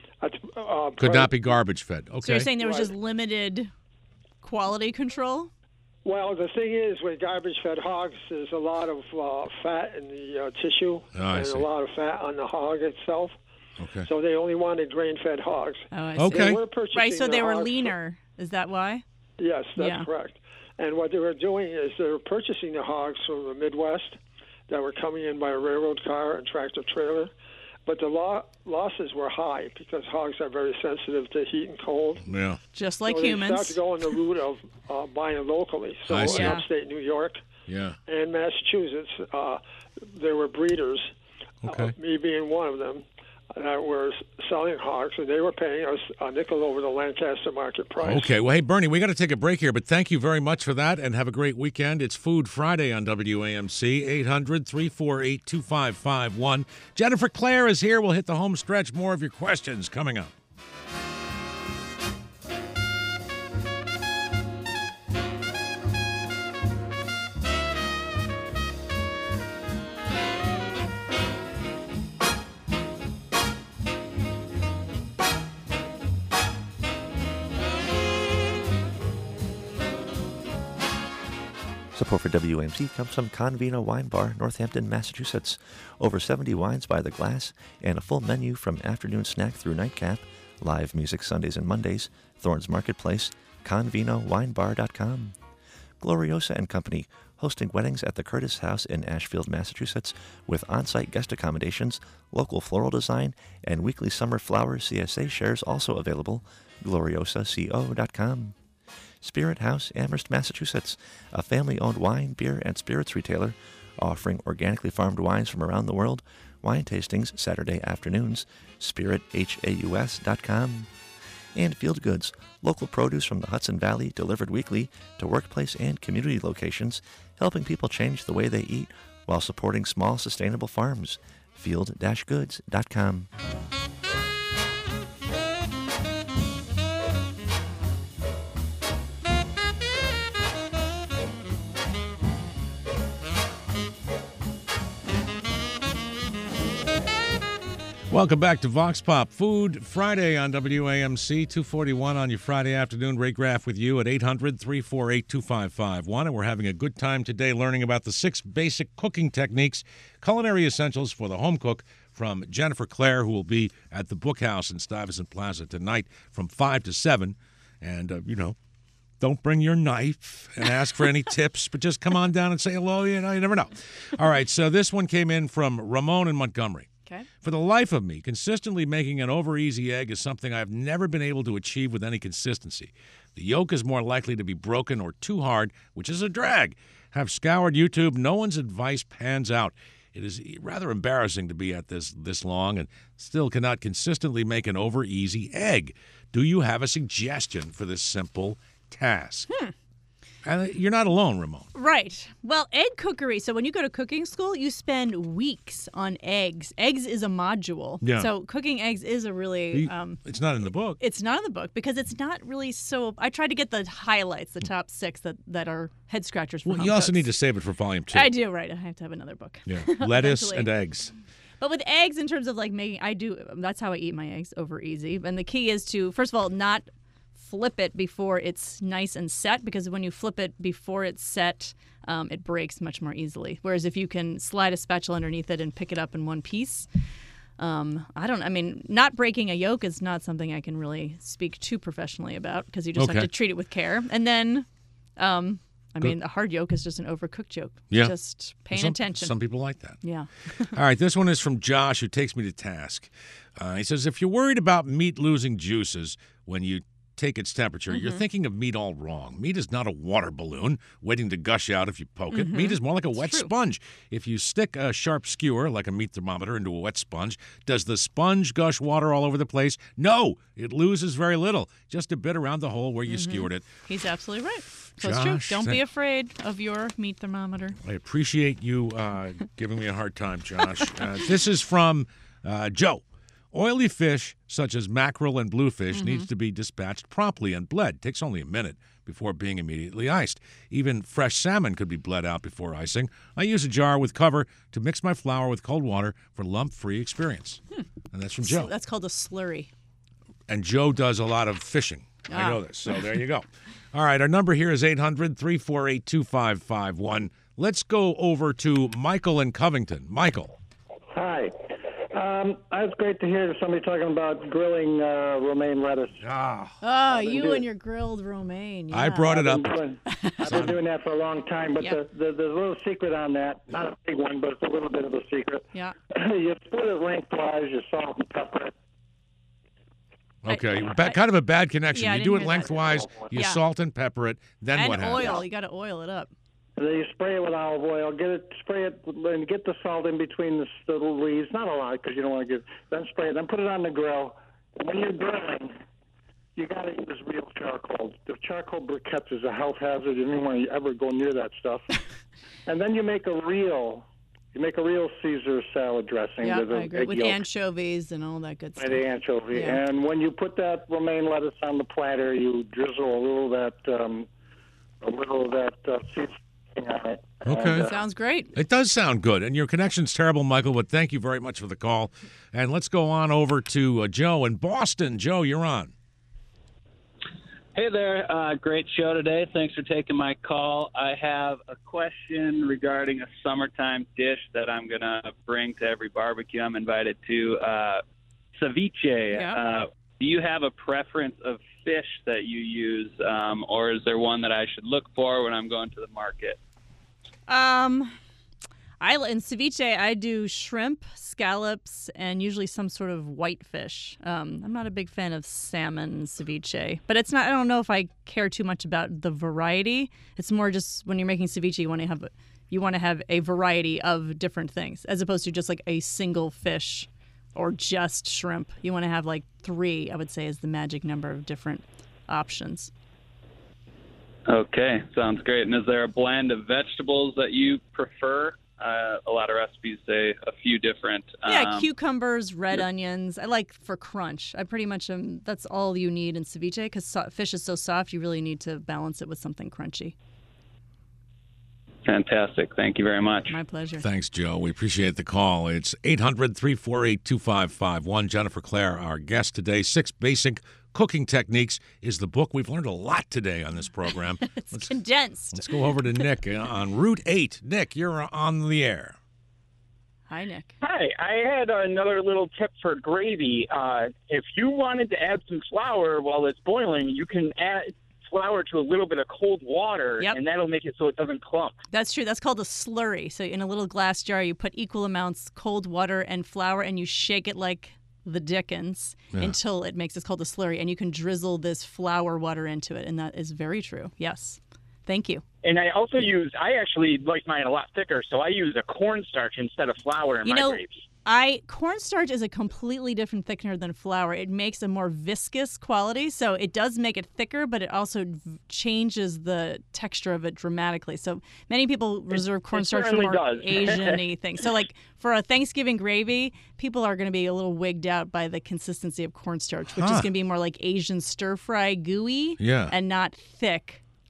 Uh, Could not be garbage fed. Okay. So you're saying there was Right. just limited quality control? Well, the thing is, with garbage-fed hogs, there's a lot of uh, fat in the uh, tissue Oh, I and see. a lot of fat on the hog itself. Okay. So they only wanted grain-fed hogs. Oh, I Okay. They were purchasing Right, so the they were hogs for- leaner. Is that why? Yes, that's Yeah. correct. And what they were doing is they were purchasing the hogs from the Midwest that were coming in by a railroad car and tractor trailer. But the lo- losses were high because hogs are very sensitive to heat and cold. Yeah. Just like so humans. They started going the route of uh, buying locally. So I see. in Yeah. upstate New York Yeah. and Massachusetts, uh, there were breeders, Okay. uh, me being one of them, that were selling hogs, and they were paying us a nickel over the Lancaster market price. Okay. Well, hey, Bernie, we got to take a break here, but thank you very much for that, and have a great weekend. It's Food Friday on W A M C, eight hundred, three four eight, two five five one. Jennifer Claire is here. We'll hit the home stretch. More of your questions coming up. Support for W A M C comes from Convino Wine Bar, Northampton, Massachusetts. Over seventy wines by the glass and a full menu from afternoon snack through nightcap. Live music Sundays and Mondays. Thorns Marketplace. Convino Wine Bar dot com. Gloriosa and Company, hosting weddings at the Curtis House in Ashfield, Massachusetts, with on-site guest accommodations, local floral design, and weekly summer flower C S A shares also available. Gloriosa Co dot com. Spirit House, Amherst, Massachusetts, a family-owned wine, beer, and spirits retailer offering organically farmed wines from around the world. Wine tastings Saturday afternoons. Spirit Haus dot com. And Field Goods, local produce from the Hudson Valley delivered weekly to workplace and community locations, helping people change the way they eat while supporting small sustainable farms. Field Goods dot com. Welcome back to Vox Pop Food Friday on W A M C, two forty-one on your Friday afternoon. Ray Graff with you at eight hundred, three four eight, two five five one. And we're having a good time today learning about the six basic cooking techniques, culinary essentials for the home cook, from Jennifer Claire, who will be at the Book House in Stuyvesant Plaza tonight from five to seven. And, uh, you know, don't bring your knife and ask for any tips, but just come on down and say hello. You know, you never know. All right, so this one came in from Ramon in Montgomery. Okay. For the life of me, consistently making an over-easy egg is something I've never been able to achieve with any consistency. The yolk is more likely to be broken or too hard, which is a drag. Have scoured YouTube. No one's advice pans out. It is rather embarrassing to be at this this long and still cannot consistently make an over-easy egg. Do you have a suggestion for this simple task? Hmm. Uh, you're not alone, Ramon. Right. Well, egg cookery. So when you go to cooking school, you spend weeks on eggs. Eggs is a module. Yeah. So cooking eggs is a really... Um, It's not in the book. It's not in the book because it's not really so... I tried to get the highlights, the top six that, that are head scratchers for Well, home you also cooks. need to save it for volume two. I do, right. I have to have another book. Yeah. Lettuce Eventually. and eggs. But with eggs, in terms of like making, I do, that's how I eat my eggs, over easy. And the key is to, first of all, not flip it before it's nice and set, because when you flip it before it's set, um, it breaks much more easily. Whereas if you can slide a spatula underneath it and pick it up in one piece, um, I don't, I mean, not breaking a yolk is not something I can really speak too professionally about, because you just Okay. have to treat it with care. And then, um, I Good. mean, a hard yolk is just an overcooked yolk. Yeah. Just paying some, attention. Some people like that. Yeah. All right, this one is from Josh, who takes me to task. Uh, he says, if you're worried about meat losing juices when you take its temperature, Mm-hmm. you're thinking of meat all wrong. Meat is not a water balloon waiting to gush out if you poke it. Mhm. Meat is more like a wet true. sponge. If you stick a sharp skewer, like a meat thermometer, into a wet sponge, does the sponge gush water all over the place? No, it loses very little, just a bit around the hole where you Mhm. skewered it. He's absolutely right. So Josh, it's true. Don't be thank- afraid of your meat thermometer. I appreciate you uh, giving me a hard time, Josh. Uh, this is from uh, Joe. Oily fish, such as mackerel and bluefish, Mm-hmm. needs to be dispatched promptly and bled. Takes only a minute before being immediately iced. Even fresh salmon could be bled out before icing. I use a jar with cover to mix my flour with cold water for lump-free experience. And that's from Joe. So that's called a slurry. And Joe does a lot of fishing. I Ah. know this. So there you go. All right, our number here is eight hundred, three four eight, two five five one. Let's go over to Michael in Covington. Michael. Hi. Um, it's great to hear somebody talking about grilling uh, romaine lettuce. Ah. Oh, been you doing- and your grilled romaine. I yeah. brought it I've up. been doing, I've been doing that for a long time, but Yep. the, the, there's a little secret on that. Not a big one, but it's a little bit of a secret. Yeah. You split it lengthwise, you salt and pepper it. Okay, ba- kind of a bad connection. Yeah, I you do didn't it hear that. lengthwise, you Yeah. salt and pepper it, then and what happens? oil. You got to oil it up. And then you spray it with olive oil. Get it, spray it, and get the salt in between the little leaves. Not a lot, because you don't want to get. Then spray it. Then put it on the grill. And when you're grilling, you got to use real charcoal. The charcoal briquettes is a health hazard. You don't want to ever go near that stuff. And then you make a real, you make a real Caesar salad dressing Yeah, with a I agree. egg With yolk anchovies and all that good stuff. and the anchovy. Yeah. And when you put that romaine lettuce on the platter, you drizzle a little of that, um, a little of that uh, seasoning on it. Okay. And, uh, Sounds great. It does sound good, and your connection's terrible, Michael, but thank you very much for the call. And let's go on over to uh, Joe in Boston. Joe, you're on. Hey there. Uh, great show today. Thanks for taking my call. I have a question regarding a summertime dish that I'm going to bring to every barbecue I'm invited to. Uh, ceviche. Yeah. Uh, do you have a preference of fish that you use, um, or is there one that I should look for when I'm going to the market? Um, I in ceviche I do shrimp, scallops, and usually some sort of white fish. Um, I'm not a big fan of salmon ceviche, but it's not. I don't know if I care too much about the variety. It's more just when you're making ceviche, you want to have a, you want to have a variety of different things as opposed to just like a single fish or just shrimp. You want to have like three. I would say is the magic number of different options. Okay, sounds great. And is there a blend of vegetables that you prefer? Uh, a lot of recipes say a few different. Yeah, um, cucumbers, red onions. I like for crunch. I pretty much am. That's all you need in ceviche because so, fish is so soft. You really need to balance it with something crunchy. Fantastic. Thank you very much. My pleasure. Thanks, Joe. We appreciate the call. It's eight hundred, three four eight, two five five one. Jennifer Claire, our guest today. Six Basic Cooking Techniques is the book. We've learned a lot today on this program. it's let's, condensed. Let's go over to Nick on Route eight. Nick, you're on the air. Hi, Nick. Hi. I had another little tip for gravy. Uh, if you wanted to add some flour while it's boiling, you can add flour to a little bit of cold water, Yep. and that'll make it so it doesn't clump. That's true. That's called a slurry. So in a little glass jar, you put equal amounts cold water and flour, and you shake it like the Dickens Yeah. until it makes. It's called a slurry, and you can drizzle this flour water into it, and that is very true. Yes. Thank you. And I also use, I actually like mine a lot thicker, so I use a cornstarch instead of flour in You my know, gravy. I cornstarch is a completely different thickener than flour. It makes a more viscous quality, so it does make it thicker, but it also v- changes the texture of it dramatically. So many people reserve cornstarch for certainly more does. Asian-y things. So like for a Thanksgiving gravy, people are going to be a little wigged out by the consistency of cornstarch, which Huh. is going to be more like Asian stir-fry gooey Yeah. and not thick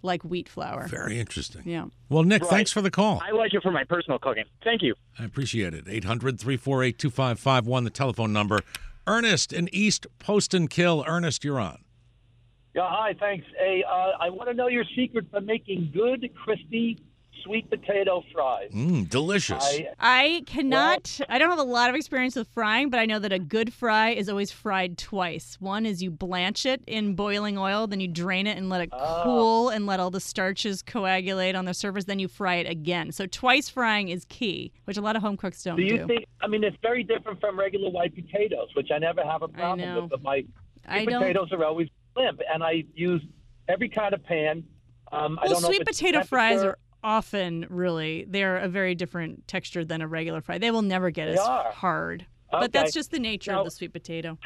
like wheat flour. Very interesting. Yeah. Well, Nick, Right. thanks for the call. I like it for my personal cooking. Thank you. I appreciate it. eight hundred, three four eight, two five five one, the telephone number. Ernest in East Poston Kill. Ernest, you're on. Yeah, hi, thanks. Hey, uh, I want to know your secret for making good, crispy, sweet potato fries. Mmm, delicious. I, I cannot, I don't have a lot of experience with frying, but I know that a good fry is always fried twice. One is you blanch it in boiling oil, then you drain it and let it Ah. cool and let all the starches coagulate on the surface, then you fry it again. So twice frying is key, which a lot of home cooks don't do do. you think, I mean, it's very different from regular white potatoes, which I never have a problem know. with, but my I sweet don't- potatoes are always limp, and I use every kind of pan. Um, I well, don't know sweet if it's potato fries temperature. are often really, they're a very different texture than a regular fry. They will never get They as are. hard. Okay. But that's just the nature Now- of the sweet potato.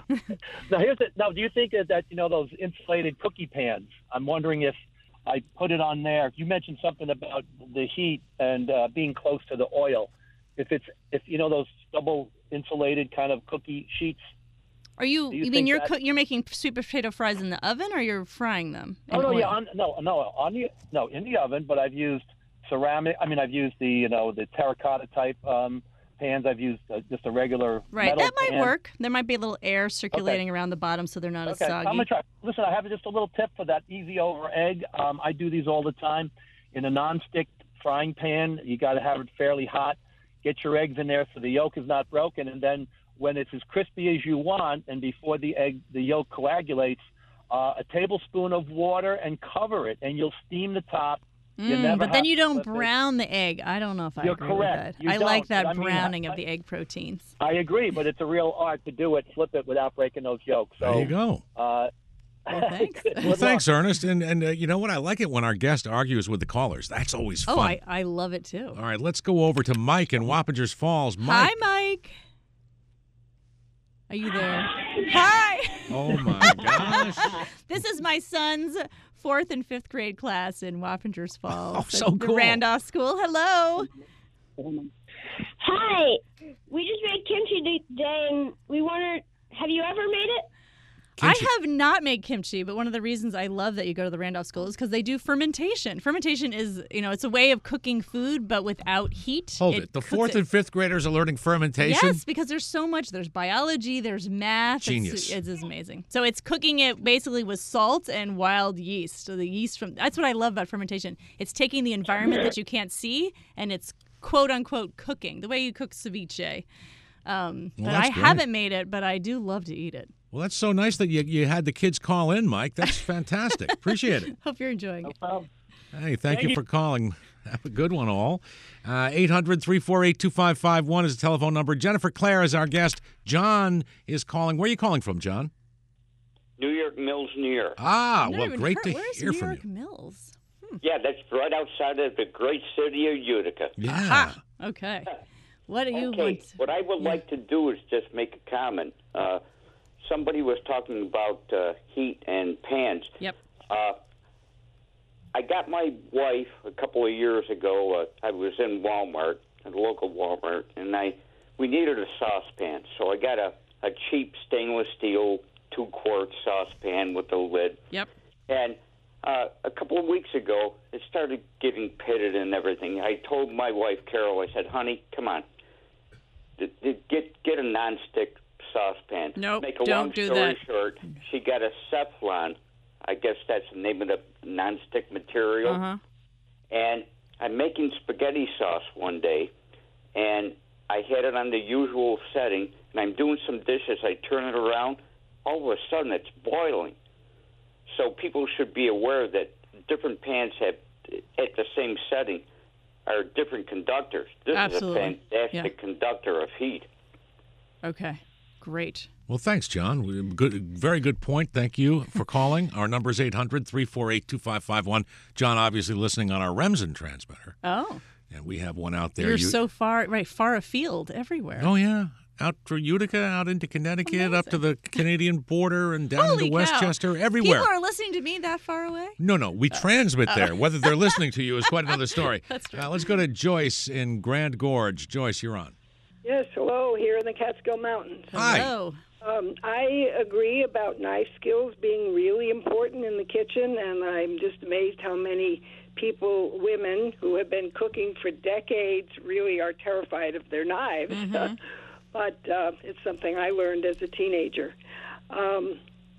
Now, here's it. Now, do you think that, that you know those insulated cookie pans? I'm wondering if I put it on there. You mentioned something about the heat and uh, being close to the oil. If it's if you know those double insulated kind of cookie sheets. Are you, Do you you mean think you're that- cook, you're making sweet potato fries in the oven or you're frying them? in Oh no, oil? yeah, on, no, no, on the no in the oven. But I've used ceramic. I mean, I've used the you know the terracotta type um, pans. I've used uh, just a regular Right, metal that might pan. work. There might be a little air circulating around the bottom so they're not as Okay, soggy. I'm gonna try. Listen, I have just a little tip for that easy over egg. Um, I do these all the time in a nonstick frying pan. You got to have it fairly hot. Get your eggs in there so the yolk is not broken, and then when it's as crispy as you want, and before the egg, the yolk coagulates, uh, a tablespoon of water and cover it, and you'll steam the top. You Mm, never but have then you to don't flip it. brown the egg. I don't know if I You're agree correct. with that. You I like don't, that but I mean, browning I- of the egg proteins. I agree, but it's a real art to do it, flip it without breaking those yolks. So, There you go. Uh, well, thanks. Well, thanks, Ernest. And and uh, you know what? I like it when our guest argues with the callers. That's always fun. Oh, I, I love it too. All right, let's go over to Mike in Wappingers Falls. Mike. Hi, Mike. Are you there? Hi. Oh my gosh. This is my son's fourth and fifth grade class in Wappingers Falls. Oh, so at the cool. Randolph School. Hello. Hi. We just made kimchi today, and we wondered, have you ever made it? Kimchi. I have not made kimchi, but one of the reasons I love that you go to the Randolph School is because they do fermentation. Fermentation is, you know, it's a way of cooking food, but without heat. Hold it. The cooks fourth it. and fifth graders are learning fermentation. Yes, because there's so much. There's biology, there's math. Genius. It's, it's amazing. So it's cooking it basically with salt and wild yeast. So the yeast from, that's what I love about fermentation. It's taking the environment that you can't see and it's quote unquote cooking, the way you cook ceviche. Um, Well, but that's I great. haven't made it, but I do love to eat it. Well, that's so nice that you, you had the kids call in, Mike. That's fantastic. Appreciate it. Hope you're enjoying it. Hey, thank you for calling. Have a good one, all. Uh, eight hundred, three four eight, two five five one is the telephone number. Jennifer Clare is our guest. John is calling. Where are you calling from, John? New York Mills near. Ah, I've never well, even great heard- to where's hear New from York you. Mills? Yeah, that's right outside of the great city of Utica. Yeah. Okay. What do you Okay, want? what I would like to do is just make a comment. Uh, somebody was talking about uh, heat and pans. Yep. Uh, I got my wife a couple of years ago. Uh, I was in Walmart, a local Walmart, and I we needed a saucepan, so I got a, a cheap stainless steel two quart saucepan with a lid. Yep. And uh, a couple of weeks ago, it started getting pitted and everything. I told my wife Carol, I said, "Honey, come on, D- d- get get a nonstick saucepan." Nope, Make a don't long do story that. short, she got a Cephalon. I guess that's the name of the nonstick material. Uh-huh. And I'm making spaghetti sauce one day, and I had it on the usual setting, and I'm doing some dishes. I turn it around. All of a sudden, it's boiling. So people should be aware that different pans have, at the same setting, are different conductors. This Absolutely. is a fantastic conductor of heat. Okay. Great. Well, thanks, John. We- Good, very good point. Thank you for calling. Our number is eight hundred, three four eight, two five five one. John, obviously listening on our Remsen transmitter, Oh. and we have one out there. You're You- so far, right, far afield everywhere. Oh, yeah. Out to Utica, out into Connecticut, up to the Canadian border, and down Holy into cow. Westchester, everywhere. People are listening to me that far away? No, no, we transmit Oh. there. Whether they're listening to you is quite another story. That's true. Uh, let's go to Joyce in Grand Gorge. Joyce, you're on. Yes, hello, here in the Catskill Mountains. Hi. Hello. Um, I agree about knife skills being really important in the kitchen, and I'm just amazed how many people, women who have been cooking for decades, really are terrified of their knives. Mm-hmm. But uh, it's something I learned as a teenager. Um,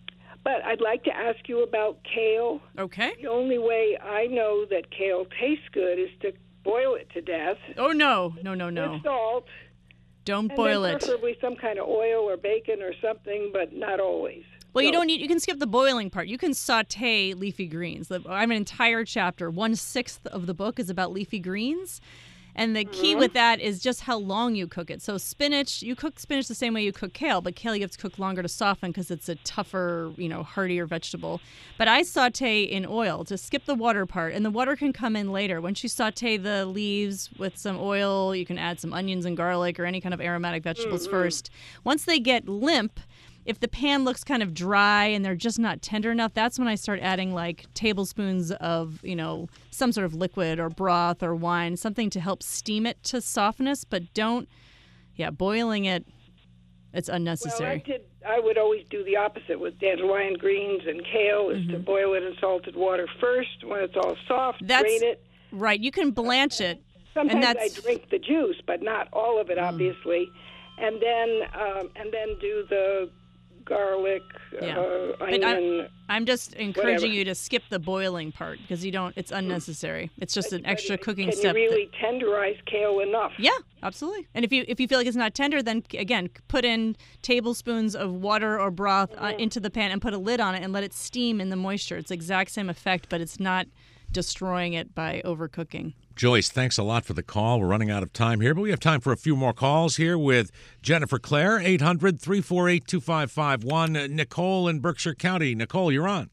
but I'd like to ask you about kale. Okay. The only way I know that kale tastes good is to boil it to death. Oh, no. No, no, no. With salt. Don't and boil then it. preferably some kind of oil or bacon or something, but not always. Well, you So- don't need. You can skip the boiling part. You can saute leafy greens. The- I have an entire chapter. One sixth of the book is about leafy greens, and the key Mhm. with that is just how long you cook it. So spinach, you cook spinach the same way you cook kale, but kale you have to cook longer to soften because it's a tougher, you know, heartier vegetable. But I saute in oil to skip the water part, and the water can come in later. Once you saute the leaves with some oil, you can add some onions and garlic or any kind of aromatic vegetables Mhm. first. Once they get limp, if the pan looks kind of dry and they're just not tender enough, that's when I start adding like tablespoons of, you know, some sort of liquid or broth or wine, something to help steam it to softness, but don't, yeah, boiling it, it's Well, I unnecessary. did. I would always do the opposite with dandelion greens and kale, is Mm-hmm. to boil it in salted water first. When it's all soft, That's drain it. right. You can blanch it, Sometimes and that's I drink the juice, but not all of it, Mm. obviously. And then, um, and then do the garlic, Yeah. uh, But onion. I'm, I'm just encouraging whatever. you to skip the boiling part because you don't. It's unnecessary. It's just an extra cooking Can step. you that- really tenderize kale enough? Yeah, absolutely. And if you if you feel like it's not tender, then again, put in tablespoons of water or broth uh, into the pan and put a lid on it and let it steam in the moisture. It's the exact same effect, but it's not destroying it by overcooking. Joyce, thanks a lot for the call. We're running out of time here, but we have time for a few more calls here with Jennifer Clare, eight hundred, three four eight, two five five one. Nicole in Berkshire County. Nicole, you're on.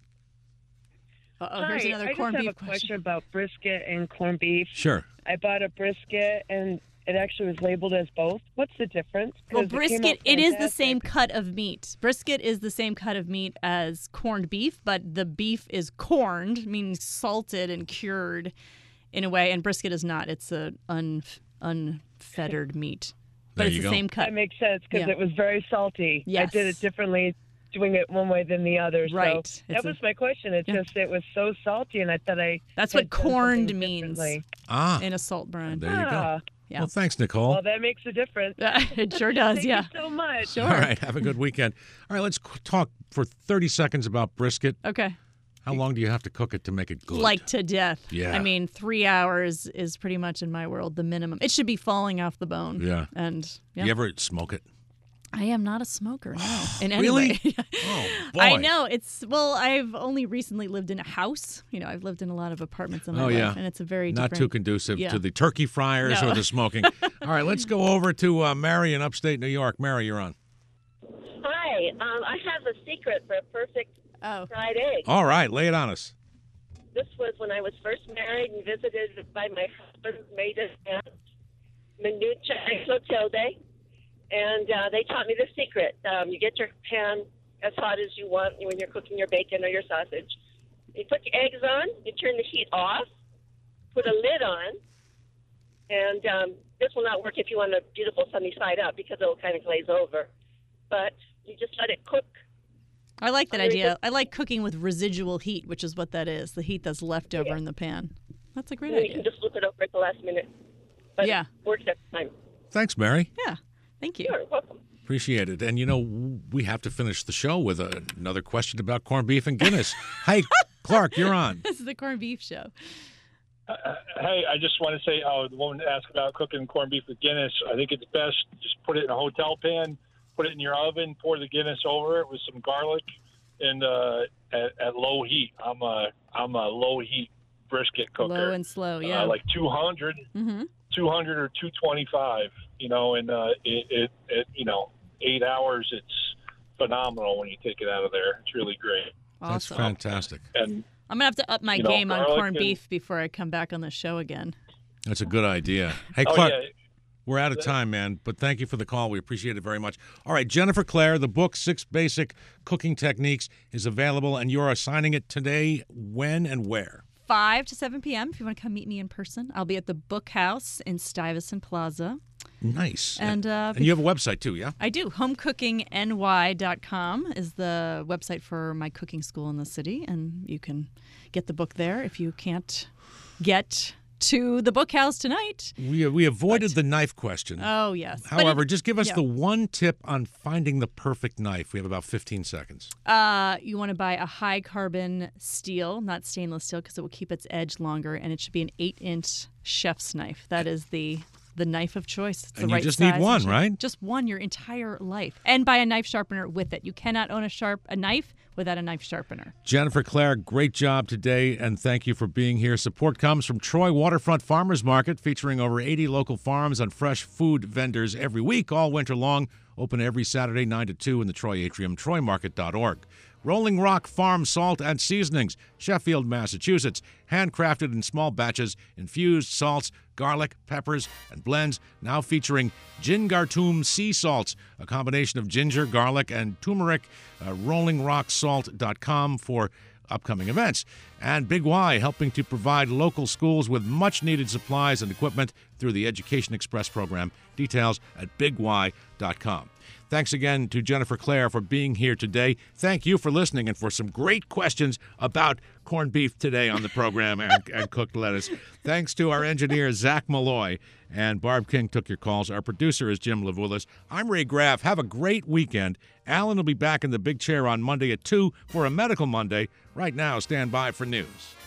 Uh-oh, Hi, here's another I corned just beef have a question about brisket and corned beef. Sure. I bought a brisket and it actually was labeled as both. What's the difference? 'Cause Well, it came brisket, out it is the fantastic. same cut of meat. Brisket is the same cut of meat as corned beef, but the beef is corned, meaning salted and cured in a way, and brisket is not. It's a un, unfettered meat. But There it's you the go. same cut. That makes sense because Yeah. it was very salty. Yes. I did it differently, doing it one way than the other. Right. So It's that a- was my question. It's Yeah. just it was so salty, and I thought I. That's had what done something corned means differently. Ah. in a salt brine. There you go. Ah. Yeah. Well, thanks, Nicole. Well, that makes a difference. It sure does, Thank yeah. you so much. Sure. All right. Have a good weekend. All right. Let's qu- talk for thirty seconds about brisket. Okay. How long do you have to cook it to make it good? Like to death. Yeah. I mean, three hours is pretty much in my world the minimum. It should be falling off the bone. Yeah. And yeah. You ever smoke it? I am not a smoker, no. In any Really? way. Oh, boy. I know. It's, well, I've only recently lived in a house. You know, I've lived in a lot of apartments in my Oh, life. yeah. And it's a very Not different. too conducive Yeah. to the turkey fryers No. or the smoking. All right. Let's go over to uh, Mary in upstate New York. Mary, you're on. Hi, um, I have a secret for a perfect oh. fried egg. All right. Lay it on us. This was when I was first married and visited by my husband's maiden aunt, Minucha and Clotilde, and uh, they taught me the secret. Um, you get your pan as hot as you want when you're cooking your bacon or your sausage. You put your eggs on, you turn the heat off, put a lid on, and um, this will not work if you want a beautiful sunny side up because it will kind of glaze over. But you just let it cook. I like that Very idea. good. I like cooking with residual heat, which is what that is, the heat that's left over in the pan. That's a great And then you idea. can just flip it over at the last minute. But Yeah. it works every time. Thanks, Mary. Yeah. Thank you. You're welcome. Appreciate it. And, you know, we have to finish the show with a, another question about corned beef and Guinness. Hey, Clark, you're on. This is the corned beef show. Uh, hey, I just want to say, oh, the woman asked about cooking corned beef with Guinness. I think it's best just put it in a hotel pan, put it in your oven, pour the Guinness over it with some garlic, and uh, at, at low heat. I'm a I'm a low heat brisket cooker. Low and slow, yeah. Uh, like two hundred, Mm-hmm. two hundred or two twenty-five. You know, and uh, it, it, it you know eight hours. It's phenomenal when you take it out of there. It's really great. That's Awesome. fantastic. And I'm going to have to up my You know, game on garlic corned and- beef before I come back on the show again. That's a good idea. Hey, Oh, Clark, yeah. we're out of time, man, but thank you for the call. We appreciate it very much. All right, Jennifer Clare, the book, Six Basic Cooking Techniques, is available, and you're assigning it today, when and where? five to seven p.m. if you want to come meet me in person. I'll be at the Book House in Stuyvesant Plaza. Nice. And, uh, and you have a website, too, yeah? I do. home cooking N Y dot com is the website for my cooking school in the city, and you can get the book there if you can't get to the book house tonight. We we avoided but, the knife question. Oh, yes. However, it, just give us yeah. the one tip on finding the perfect knife. We have about fifteen seconds. Uh, you want to buy a high-carbon steel, not stainless steel, because it will keep its edge longer, and it should be an eight-inch chef's knife. That is the... the knife of choice. It's and the you right just size need one, right? Just one your entire life. And buy a knife sharpener with it. You cannot own a sharp a knife without a knife sharpener. Jennifer Clare, great job today, and thank you for being here. Support comes from Troy Waterfront Farmers Market, featuring over eighty local farms and fresh food vendors every week, all winter long. Open every Saturday, nine to two in the Troy Atrium, troy market dot org. Rolling Rock Farm Salt and Seasonings, Sheffield, Massachusetts. Handcrafted in small batches, infused salts, garlic, peppers, and blends. Now featuring Jingartum Sea Salts, a combination of ginger, garlic, and turmeric. Uh, rolling rock salt dot com for upcoming events. And Big Y, helping to provide local schools with much-needed supplies and equipment through the Education Express program. Details at big y dot com. Thanks again to Jennifer Clare for being here today. Thank you for listening and for some great questions about corned beef today on the program and, and cooked lettuce. Thanks to our engineer, Zach Malloy, and Barb King took your calls. Our producer is Jim Levulis. I'm Ray Graff. Have a great weekend. Alan will be back in the big chair on Monday at two for a Medical Monday. Right now, stand by for news.